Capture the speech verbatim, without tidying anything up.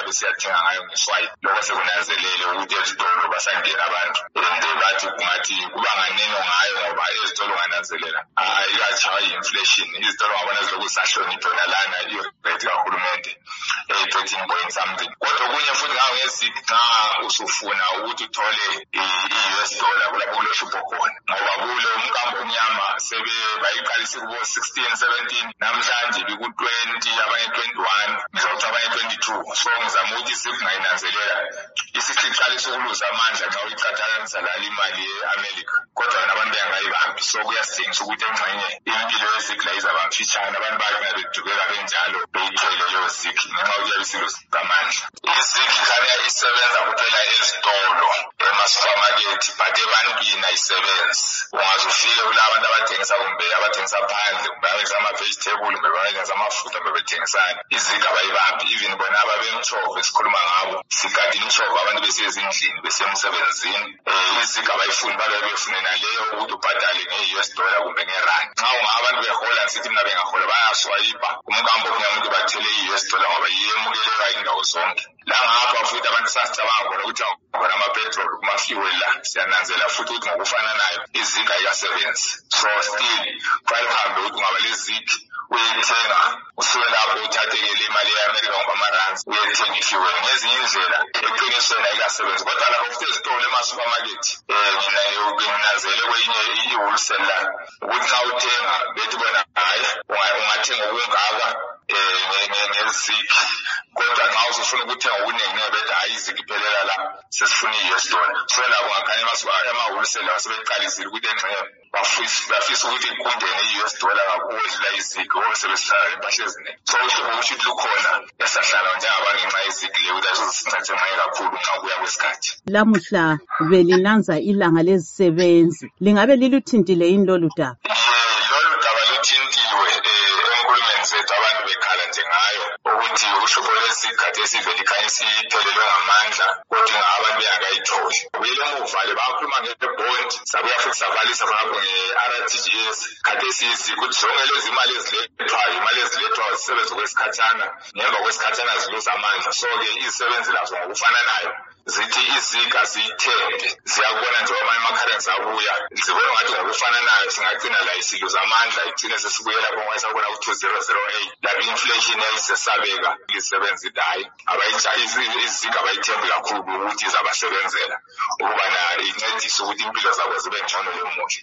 besiyathenga ngayo ngeswipe lokho sekunanzelele ukuthi ezitolo basangena abantu and bathi kungathi kuba nganeno ngayo ngoba ezitolo ngananzelela ayikatshaya i-inflation izitolo ngabona zilokhu zisahloniphe nalana i-rate kahulumende thirteen point something kodwa kunye futhi ngawo ngezik xa usufuna ukuthi uthole i-U S dollar kulapho kulohlupho khona ngoba kulo umkambo omnyama sebe bayiqalise kubo sixteen seventeen namhlanje biku-twenty abanye twenty-one ngizawuthi abanye twenty-two so ngizama ukuthi sikungayinanzelela isiqalise ukuluza amandla xa uyiqathanisa lala imali ye-America kodwa nabantu bengayibambi so kuyasithengisa ukuthi engxenye impilo yezikla izaba mfitshane abantu bagcina bedubeka benjalo beyithwele leyo zik ngenxa yokuthi yabisiluza amandla izik khanya isebenza kuphela ezitolo ema-supermarket but ebantwini ayisebenzi ungaze ufike kula abantu abathengisa kumbe abathengisa phandle kumbe abathengisa ama-vegetable kumbe abathengisa amafutha kumbe bethengisana izik abayibambi even bona ababemtshova esikhuluma ngabo sigada imtshova abantu besezindlini besemsebenzini um izik abayifuni balobe befunena leyo ukuthi ubhadale nge-U S dollar kumbe ngerandi nxa ungabantu behola nsithi mina bengahola bayaswayipa umkambo kunyama ukuthi bathele i-U S dollar ngoba yiyemukeleka indawo zonke la ngapha futhi abantu sasicabanga khona ukuthi khona ama-petrol kuma-fuel la siyananzela futhi ukuthi ngokufananayo izik ayikasebenzi so still kufanele uhambe ukuthi ungaba lezik uyethenga usuke lapho uthathekele imali ye-America ngoba ama-rands uyethenga i-fuel ngezinye indlela eqinisweni ayikasebenzi kodwa lapho futhi ezitolo ema-supermarket um nginanzele kwenye i-wholesale la ukuthi nxa uthenga bethi bona hayi ungathenga okungaka um ngezik kodwa nxa usufuna ukuthenga okunenginenge bethi hayi izik iphelela la sesifuna i-U S dollar so labo ngakhanya ama-wholesale asebeqalisile ukuthi engxenye bafisa ukuthi kungene i-U S dollar kakuwedlula izik okusebenzisana impahla eziningi so uhlobo ukuthi lukhona esahlala njengabantu ngenxa yezik le ukuthi ayisosincede ngaye kakhulu nxa kuya kwesikhathi. Lamuhla belinanza ilanga lezisebenzi lingabe liluthintile yini lolu daba? Lolu daba luthintiwe enkulumeni zethu abantu bekhala nje ngayo ukuthi uhlupho lwesikhathi esivele ikhanya isiphelelwe ngamandla kodwa abantu bengakayitholi. Kuyile muva le bakhuluma nge-bond sabuya futhi sabalisa khonapho nge-R T G S khathesi ukuthi zonke lezi imali ezilethwayo imali ezilethwayo zisebenza kwesikhathana ngemva kwesikhathana ziluza amandla so-ke izisebenzi lazo ngokufananayo zithi izika ziyithenge ziyakubona nje amanye ama-currency abuya zibona ngathi ngokufananayo singagcina la isiluza amandla igcine sesibuye lapho ngayisabona ku-two zero zero eight lapho i-inflation yayisesabeka izisebenzi hayi izika abayithembi kakhulu ukuthi izabasebenzela ukubana incedise ukuthi impilo zabo zibe ngcono lemuhle.